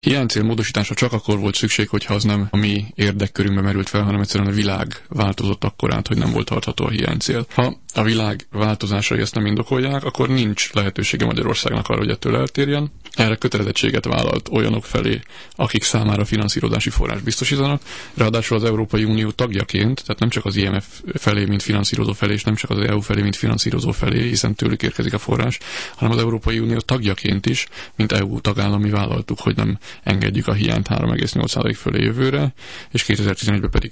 hiánycél módosításra csak akkor volt szükség, hogyha az nem a mi érdekkörünkbe merült fel, hanem egyszerűen a világ változott akkorát, hogy nem volt tartható a hiánycél. Ha a világ változásai ezt nem indokolják, akkor nincs lehetősége Magyarországnak arra, hogy ettől eltérjen. Erre kötelezettséget vállalt olyanok felé, akik számára finanszírozási forrás biztosítanak. Ráadásul az Európai Unió tagjaként, tehát nem csak az IMF felé, mint finanszírozó felé, és nem csak az EU felé, mint finanszírozó felé, hiszen tőlük érkezik a forrás, hanem az Európai Unió tagjaként is, mint EU tagállami vállaltuk, hogy nem engedjük a hiányt 3,8% fölé jövőre, és 2011-ben pedig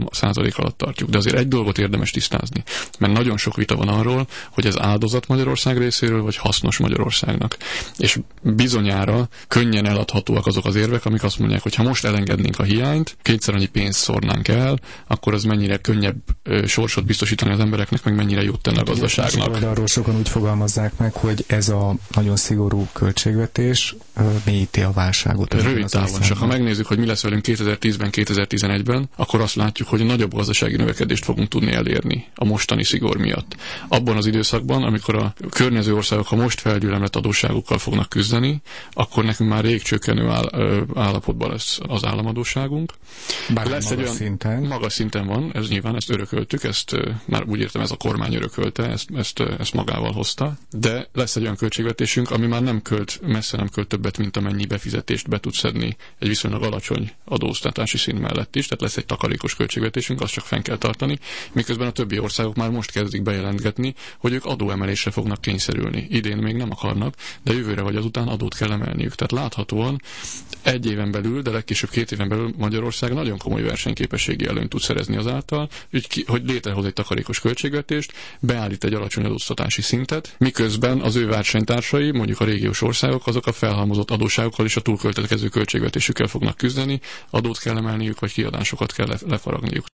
3% alatt tartjuk. De azért egy dolgot érdemes tisztázni, mert nagyon sok vita van arról, hogy ez áldozat Magyarország részéről, vagy hasznos Magyarországnak. És bizonyára könnyen eladhatóak azok az érvek, amik azt mondják, hogy ha most elengednénk a hiányt, kétszer annyi pénzt szórnánk el, akkor az mennyire könnyebb sorsot biztosítani az embereknek, meg mennyire jót tenne a gazdaságnak. Arról sokan úgy fogalmazzák meg, hogy ez a nagyon szigorú költségvetés mélyíti a válságot. Rövid távon csak. Ha megnézzük, hogy mi lesz velünk 2010-ben, 2011-ben, akkor azt látjuk, hogy nagyobb gazdasági növekedést fogunk tudni elérni a mostani szigor miatt. Abban az időszakban, amikor a környező országok a most felgyülemlett adósságokkal fognak küzdeni, akkor nekünk már rég csökkenő állapotban lesz az államadósságunk. Bár lesz egy olyan szinten. Magas szinten van, ez nyilván, ezt örököltük, ezt már úgy értem, ez a kormány örökölte, ezt magával hozta, de lesz egy olyan költségvetésünk, ami már messze nem költ többet, mint amennyi befizetést be tud szedni egy viszonylag alacsony adóztatási szint mellett is, tehát lesz egy takarékos költségvetésünk, azt csak fenn kell tartani, miközben a többi országok már most kezdik bejelentgetni, hogy ők adóemelésre fognak kényszerülni. Idén még nem akarnak, de jövőre vagy azután adót kell emelniük. Tehát láthatóan egy éven belül, de legkésőbb 2 éven belül Magyarország nagyon komoly versenyképességi előnyt tud szerezni azáltal, hogy létrehoz egy takarékos költségvetést, beállít egy alacsony adóztatási szintet, miközben az ő versenytársai, mondjuk a régiós országok, azok a felhalmozott adósságokkal és a túlköltekező költségvetésükkel fognak küzdeni, adót kell emelniük, vagy kiadásokat kell lefaragniuk.